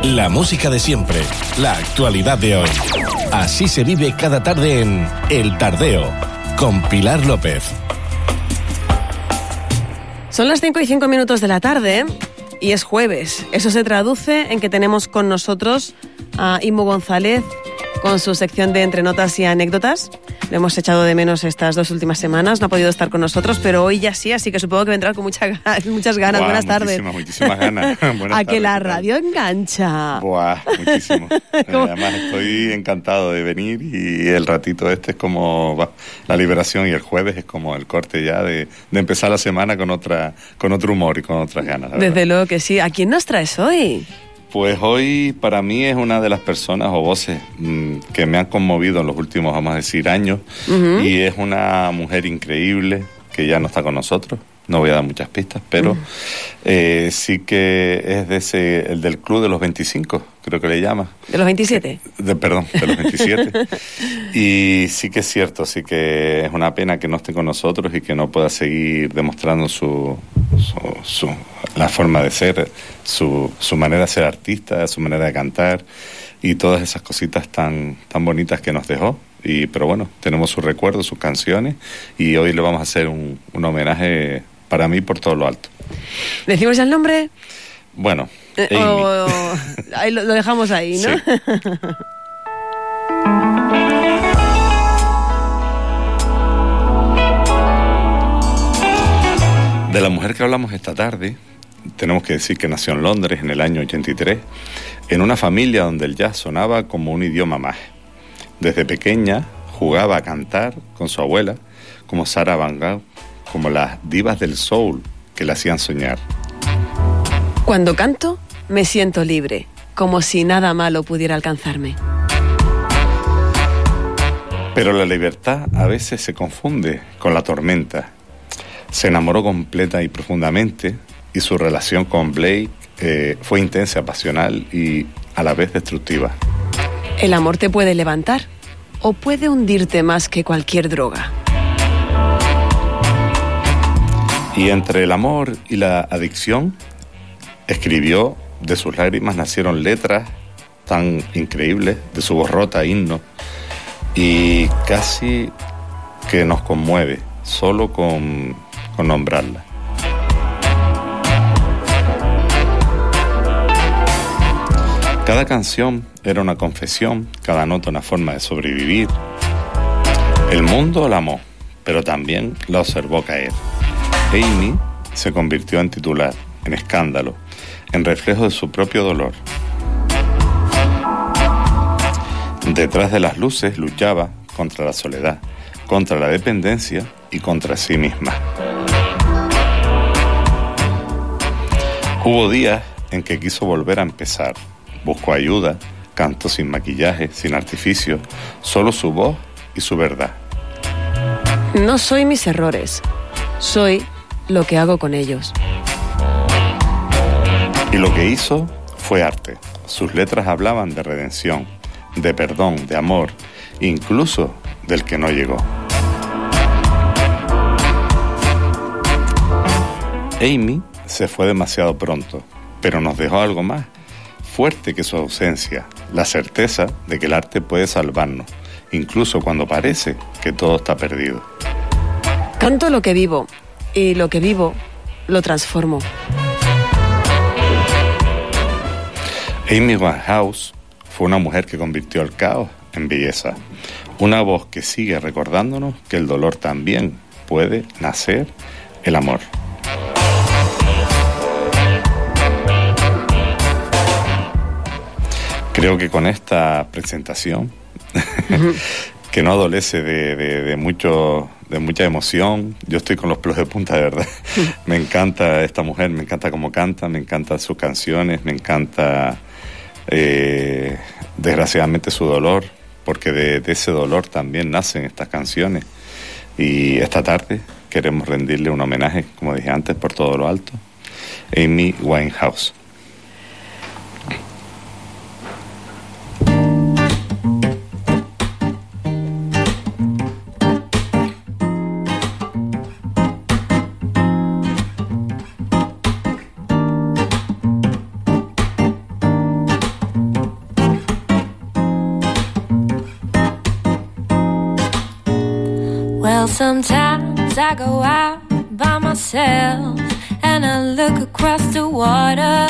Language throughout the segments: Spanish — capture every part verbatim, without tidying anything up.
La música de siempre, la actualidad de hoy. Así se vive cada tarde en El Tardeo, con Pilar López. Son las cinco y cinco minutos de la tarde y es jueves. Eso se traduce en que tenemos con nosotros a Immo González con su sección de Entre Notas y Anécdotas. Lo hemos echado de menos estas dos últimas semanas, no ha podido estar con nosotros, pero hoy ya sí, así que supongo que vendrá con mucha, muchas ganas. Buah, Buenas tardes. Muchísimas, muchísimas ganas. Buenas a que tardes, la radio engancha. Buah, muchísimo. Además estoy encantado de venir y el ratito este es como bah, la liberación, y el jueves es como el corte ya de, de empezar la semana con otra con otro humor y con otras ganas. Desde luego que sí. ¿A quién nos traes hoy? Pues hoy para mí es una de las personas o voces mmm, que me han conmovido en los últimos, vamos a decir, años. Uh-huh. Y es una mujer increíble que ya no está con nosotros. No voy a dar muchas pistas, pero uh-huh. eh, sí que es de ese, el del Club de los veinticinco, creo que le llama. ¿De los veintisiete? De, perdón, de los veintisiete. Y sí que es cierto, sí que es una pena que no esté con nosotros y que no pueda seguir demostrando su, su, su la forma de ser, su, su manera de ser artista, su manera de cantar y todas esas cositas tan, tan bonitas que nos dejó. Y, pero bueno, tenemos sus recuerdos, sus canciones, y hoy le vamos a hacer un, un homenaje para mí por todo lo alto. ¿Decimos ya el nombre? Bueno, eh, Amy. O, ahí lo, lo dejamos ahí, ¿no? Sí. De la mujer que hablamos esta tarde, tenemos que decir que nació en Londres en el año ochenta y tres, en una familia donde el jazz sonaba como un idioma más. Desde pequeña jugaba a cantar con su abuela, como Sarah Vaughan Gogh, como las divas del soul que la hacían soñar. Cuando canto, me siento libre, como si nada malo pudiera alcanzarme. Pero la libertad a veces se confunde con la tormenta. Se enamoró completa y profundamente, y su relación con Blake eh, fue intensa, pasional y a la vez destructiva. El amor te puede levantar o puede hundirte más que cualquier droga. Y entre el amor y la adicción, escribió, de sus lágrimas nacieron letras tan increíbles, de su voz rota, himnos, y casi que nos conmueve, solo con, con nombrarla. Cada canción era una confesión, cada nota una forma de sobrevivir. El mundo la amó, pero también la observó caer. Amy se convirtió en titular, en escándalo, en reflejo de su propio dolor. Detrás de las luces luchaba contra la soledad, contra la dependencia y contra sí misma. Hubo días en que quiso volver a empezar. Buscó ayuda, cantó sin maquillaje, sin artificio, solo su voz y su verdad. No soy mis errores, soy lo que hago con ellos. Y lo que hizo fue arte. Sus letras hablaban de redención, de perdón, de amor, incluso del que no llegó. Amy se fue demasiado pronto, pero nos dejó algo más fuerte que su ausencia, la certeza de que el arte puede salvarnos, incluso cuando parece que todo está perdido. Canto lo que vivo, y lo que vivo lo transformo. Amy Winehouse fue una mujer que convirtió el caos en belleza, una voz que sigue recordándonos que el dolor también puede nacer el amor. Creo que con esta presentación, uh-huh. que no adolece de, de, de, mucho, de mucha emoción, yo estoy con los pelos de punta, de verdad. Uh-huh. Me encanta esta mujer, me encanta cómo canta, me encantan sus canciones, me encanta, eh, desgraciadamente, su dolor, porque de, de ese dolor también nacen estas canciones. Y esta tarde queremos rendirle un homenaje, como dije antes, por todo lo alto, Amy Winehouse. Sometimes I go out by myself and I look across the water,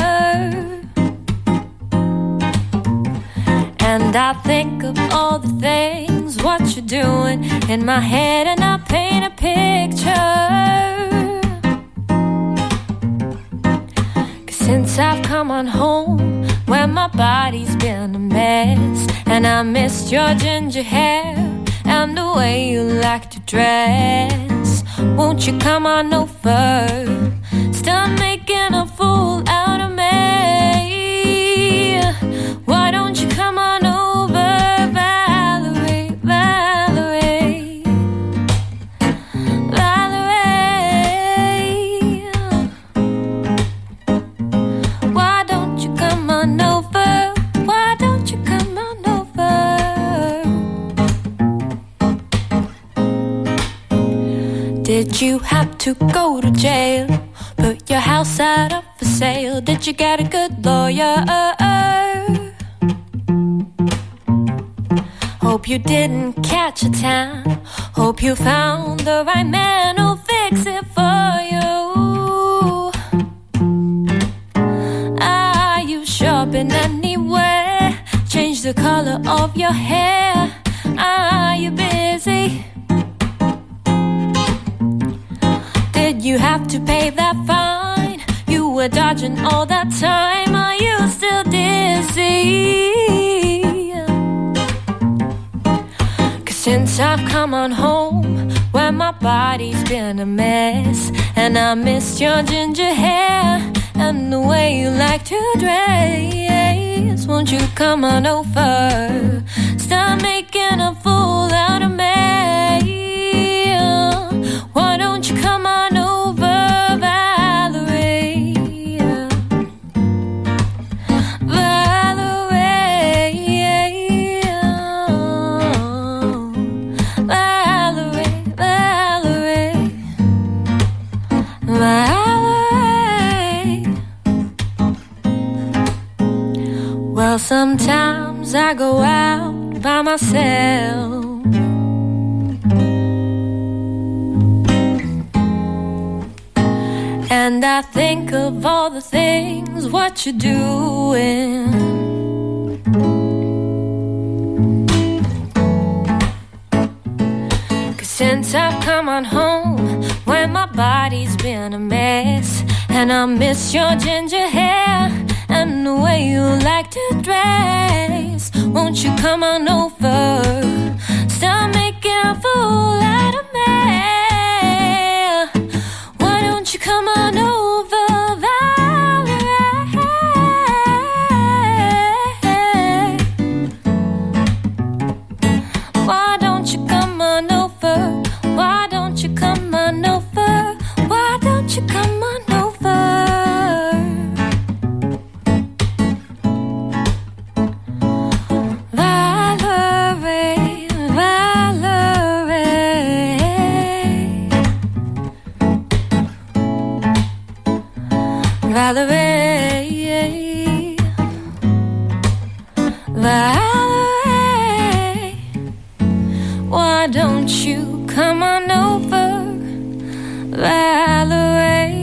and I think of all the things, what you're doing in my head, and I paint a picture. Cause since I've come on home, where my body's been a mess, and I missed your ginger hair and the way you like to dress. Won't you come on over? Stop making a fool out of me. Why don't you come on over, Valerie, Valerie, Valerie? Why don't you come on over? Why don't you come on over? Did you have to go to jail? Put your house out up for sale? Did you get a good lawyer? Hope you didn't catch a tan. Hope you found the right man who'll fix it for you. Are you shopping anywhere? Change the color of your hair. Are you busy? Did you have to pay that fine? You were dodging all that time. Are you still dizzy? Cause since I've come on home, where my body's been a mess, and I missed your ginger hair and the way you like to dress. Won't you come on over? Stop making a fool out of me. Why don't you come on over, Valerie? Valerie, Valerie, Valerie, Valerie. Well, sometimes I go out by myself, and I think of all the things, what you're doing. Cause since I've come on home, when my body's been a mess, and I miss your ginger hair and the way you like to dress. Won't you come on over? Stop making a fool out of me. You come on over, Valerie. Why don't you come on over? Why don't you come on over? Why don't you come on over? Valerie, Valerie. Valerie, Valerie, why don't you come on over, Valerie?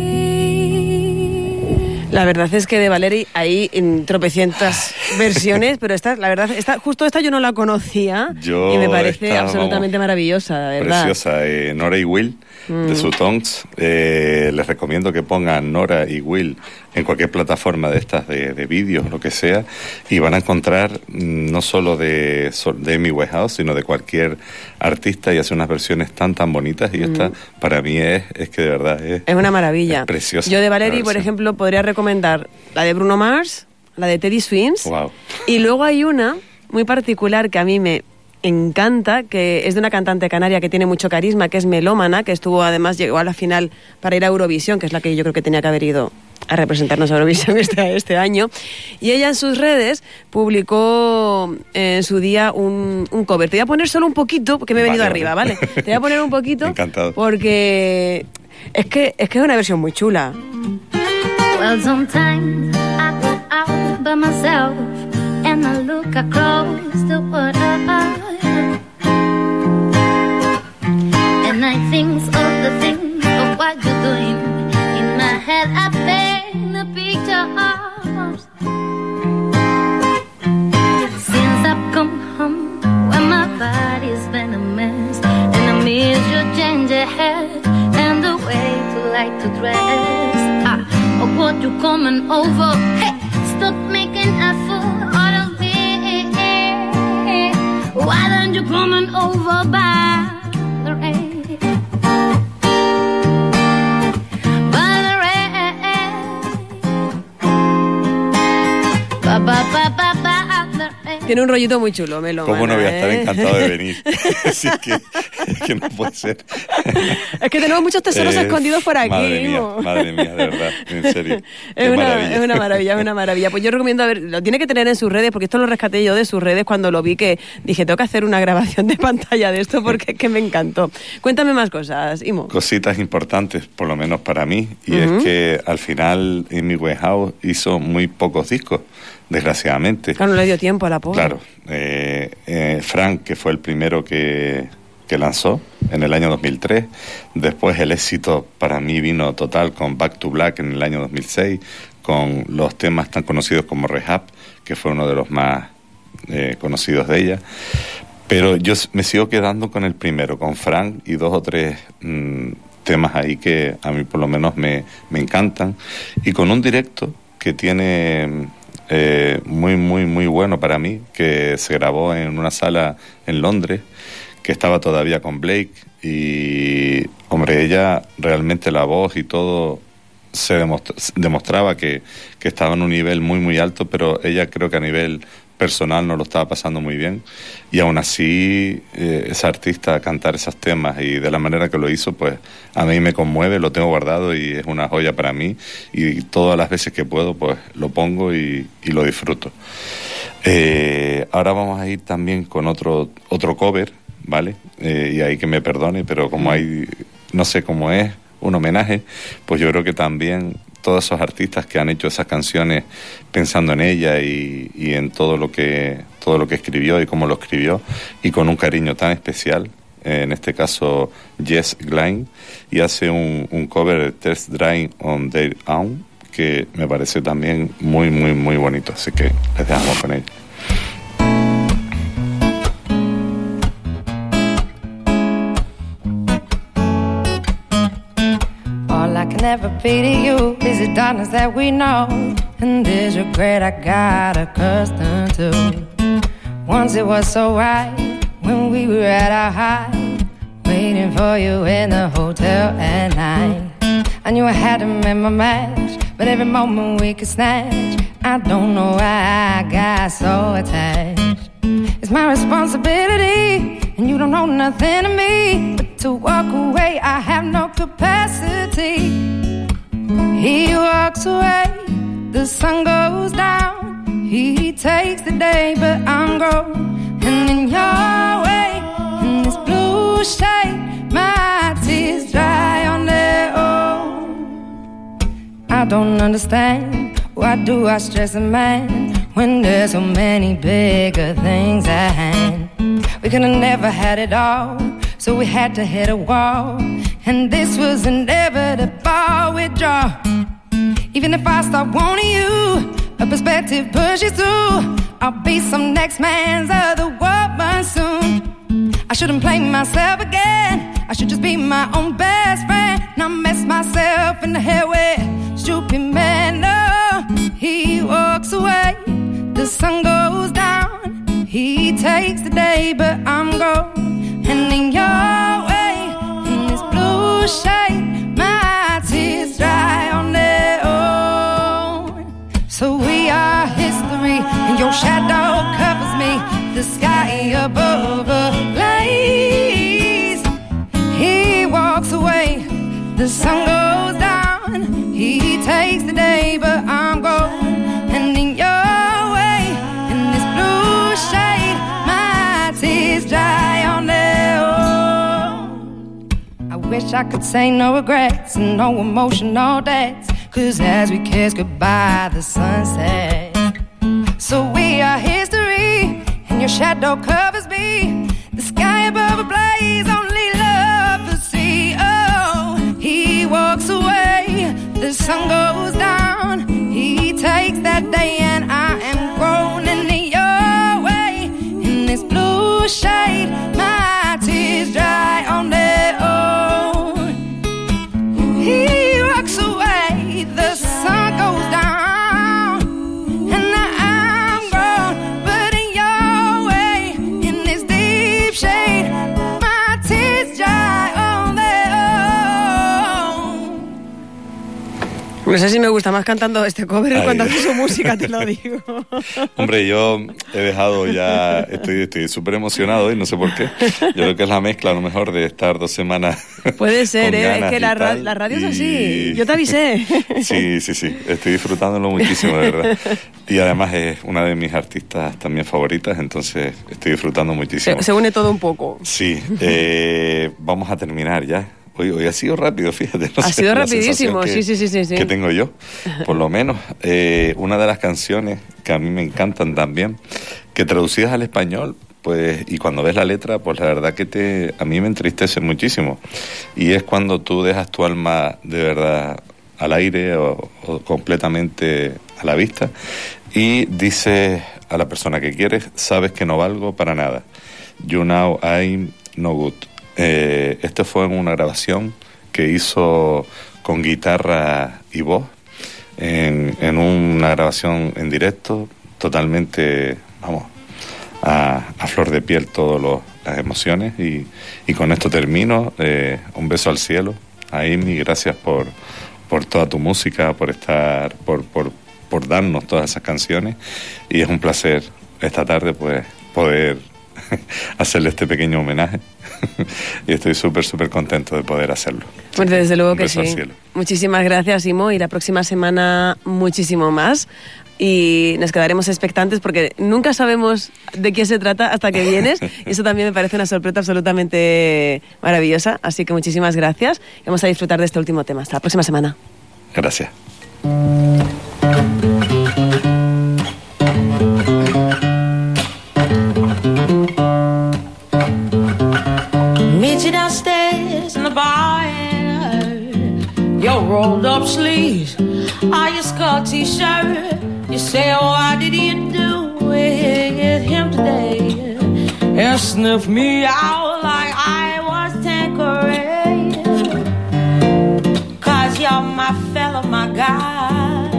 La verdad es que de Valerie hay en tropecientas versiones, pero esta, la verdad, esta, justo esta yo no la conocía yo y me parece esta, absolutamente vamos, maravillosa, la verdad. Preciosa. Eh, Nora y Will, mm. de Sutongs. Eh, les recomiendo que pongan Nora y Will en cualquier plataforma de estas de, de vídeos, lo que sea, y van a encontrar no solo de, de Amy Winehouse, sino de cualquier artista, y hace unas versiones tan tan bonitas, y mm. esta para mí es, es que de verdad es... Es una maravilla. Es preciosa. Yo de Valerie, por ejemplo, podría recomendar la de Bruno Mars, la de Teddy Swims, wow. Y luego hay una muy particular que a mí me encanta, que es de una cantante canaria que tiene mucho carisma, que es Melómana, que estuvo, además, llegó a la final para ir a Eurovisión, que es la que yo creo que tenía que haber ido a representarnos a Eurovisión este, este año, y ella en sus redes publicó en su día un, un cover. Te voy a poner solo un poquito, porque me he venido vale, arriba, ¿vale? Te voy a poner un poquito, encantado, porque es que, es que es una versión muy chula. Well, sometimes I go out by myself and I look across the water, and I think of the blooming over by the rain. By the rain. Ba, ba, ba, ba, ba, the rain. Tiene un rollito muy chulo, Melo. ¿Cómo no voy a estar ¿eh? encantado de venir? Si es que, es que no puede ser. Es que tenemos muchos tesoros Eh, escondidos por aquí. Madre mía, Mo. madre mía, de verdad, en serio. Es Qué una, maravilla. es una maravilla, es una maravilla. Pues yo recomiendo, a ver, lo tiene que tener en sus redes, porque esto lo rescaté yo de sus redes cuando lo vi, que dije, tengo que hacer una grabación de pantalla de esto porque es que me encantó. Cuéntame más cosas, Imo. Cositas importantes, por lo menos para mí, y Ujú. es que al final Amy Winehouse hizo muy pocos discos, desgraciadamente. Claro, no le dio tiempo a la pobre. Claro, eh, eh, Frank, que fue el primero que, que lanzó en el año dos mil tres, después el éxito para mí vino total con Back to Black en el año dos mil seis, con los temas tan conocidos como Rehab, que fue uno de los más eh, conocidos de ella. Pero yo s- me sigo quedando con el primero, con Frank, y dos o tres mm, temas ahí que a mí por lo menos me, me encantan, y con un directo que tiene eh, muy, muy, muy bueno para mí, que se grabó en una sala en Londres, que estaba todavía con Blake, y hombre, ella realmente la voz y todo se demostra- demostraba que, que estaba en un nivel muy, muy alto, pero ella creo que a nivel personal no lo estaba pasando muy bien, y aún así eh, esa artista cantar esos temas y de la manera que lo hizo, pues a mí me conmueve, lo tengo guardado y es una joya para mí, y todas las veces que puedo pues lo pongo y, y lo disfruto. Eh, ahora vamos a ir también con otro otro cover, ¿vale? Eh, y ahí que me perdone, pero como hay, no sé cómo es, un homenaje, pues yo creo que también todos esos artistas que han hecho esas canciones pensando en ella y, y en todo lo que todo lo que escribió y cómo lo escribió, y con un cariño tan especial, eh, en este caso Jess Glynne, y hace un, un cover de Test Drive on Their Own, que me parece también muy, muy, muy bonito, así que les dejamos con ella. All I can ever be to you is the darkness that we know, and this regret I got accustomed to. Once it was so right when we were at our height, waiting for you in the hotel at night. I knew I had to make my match, but every moment we could snatch, I don't know why I got so attached. It's my responsibility, and you don't know nothing to me, but to walk away I have no capacity. He walks away, the sun goes down, he takes the day, but I'm grown, and in your way, in this blue shade, my tears dry on their own. I don't understand, why do I stress a man when there's so many bigger things at hand? We could have never had it all, so we had to hit a wall, and this was inevitable withdrawal. Even if I stop wanting you, a perspective pushes through, I'll be some next man's other woman soon. I shouldn't play myself again, I should just be my own best friend, not mess myself in the head with stupid men. No, he walks away, the sun goes down, he takes the day, but I'm gone, and in your way, in this blue shade, my tears dry on their own. So we are history, and your shadow covers me, the sky above ablaze. He walks away, the sun goes down, he takes the day, but I'm gone, and in your way, in this blue shade, my tears dry on their own. I wish I could say no regrets and no emotional debts, 'cause as we kiss goodbye the sunset. So we are history, and your shadow covers me, the sky above ablaze, only love to see. Oh, he walks away, the sun goes down, he takes that day, and I am grown, and in your way, in this blue shade, my tears dry on their own. He walks away, the sun goes down, and I'm grown, but in your way, in this deep shade, No sé si me gusta más cantando este cover en cuanto a su música, te lo digo. Hombre, yo he dejado ya, estoy estoy súper emocionado y no sé por qué. Yo creo que es la mezcla a lo mejor de estar dos semanas. Puede ser, ¿eh? Es que la, ra tal, la radio y... es así. Yo te avisé. Sí, sí, sí. Estoy disfrutándolo muchísimo, de verdad. Y además es una de mis artistas también favoritas, entonces estoy disfrutando muchísimo. Se, se une todo un poco. Sí. Eh, vamos a terminar ya. Hoy, hoy ha sido rápido, fíjate. No ha sé, sido rapidísimo, que, sí, sí, sí, sí. Que tengo yo, por lo menos. Eh, una de las canciones que a mí me encantan también, que traducidas al español, pues, y cuando ves la letra, pues la verdad que te, a mí me entristece muchísimo. Y es cuando tú dejas tu alma de verdad al aire o, o completamente a la vista y dices a la persona que quieres, sabes que no valgo para nada. You know I'm no good. Eh, esto fue en una grabación que hizo con guitarra y voz, en, en una grabación en directo, totalmente, vamos, a, a flor de piel todas las emociones. Y, y con esto termino. Eh, un beso al cielo. A Amy, gracias por, por toda tu música, por estar, por, por, por darnos todas esas canciones. Y es un placer esta tarde pues poder hacerle este pequeño homenaje y estoy súper súper contento de poder hacerlo. Pues desde luego que sí. Muchísimas gracias, Imo, y la próxima semana muchísimo más y nos quedaremos expectantes porque nunca sabemos de qué se trata hasta que vienes y eso también me parece una sorpresa absolutamente maravillosa, así que muchísimas gracias y vamos a disfrutar de este último tema. Hasta la próxima semana. Gracias. Downstairs in the bar, your rolled up sleeves, are your skull t-shirt. You say, oh, why did you do with him today? And sniff me out like I was Tanqueray. Cause you're my fella, my guy.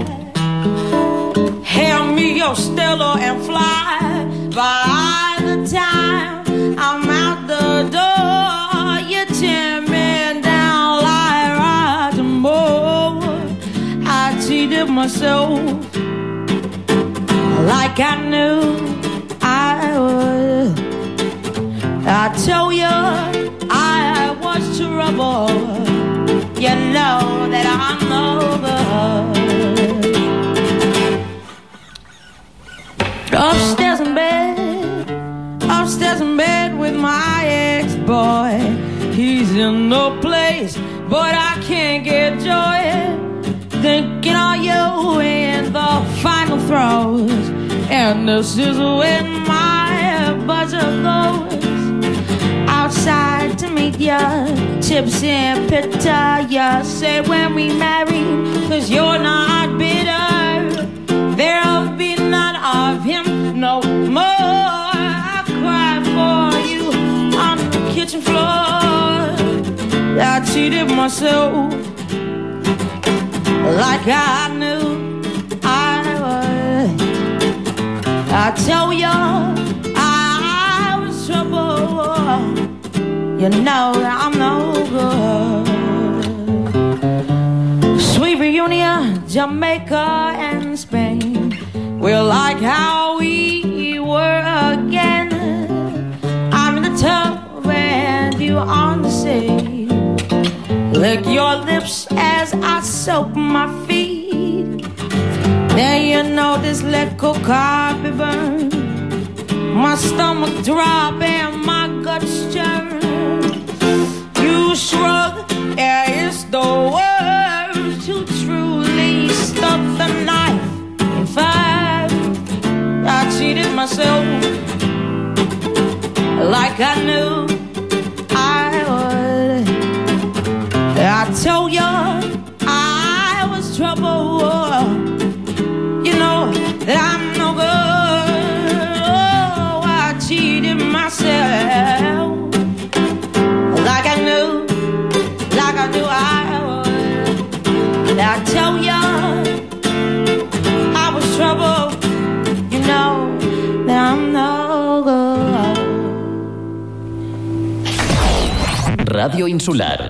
Hand me your Stella and fly. By the time I'm out the door, you tear me down like rotten board. I cheated myself like I knew I would. I told you I was trouble. You know that I'm no good. Upstairs in bed, upstairs in bed with my ex-boy. He's in no place, but I can't get joy. Thinking of you in the final throes. And this is when my buzzer goes outside to meet ya. Chips and pita, ya say when we marry, cause you're not bitter. There'll be none of him no more. I cried for you on the kitchen floor. I cheated myself like I knew I would. I tell you I was trouble. You know that I'm no good. Sweet reunion, Jamaica and Spain. We're like how we were again. I'm in the tub and you on the sea. Lick your lips as I soak my feet. Then you know this little carpet burn. My stomach drop and my guts churn. You shrug, yeah, it's the words to truly stuck the knife in five. I cheated myself like I knew I would. I told you I was trouble. You know that I'm no good. Oh, I cheated myself like I knew, like I knew I would. I tell you I was trouble. You know that I'm no good. Radio Insular.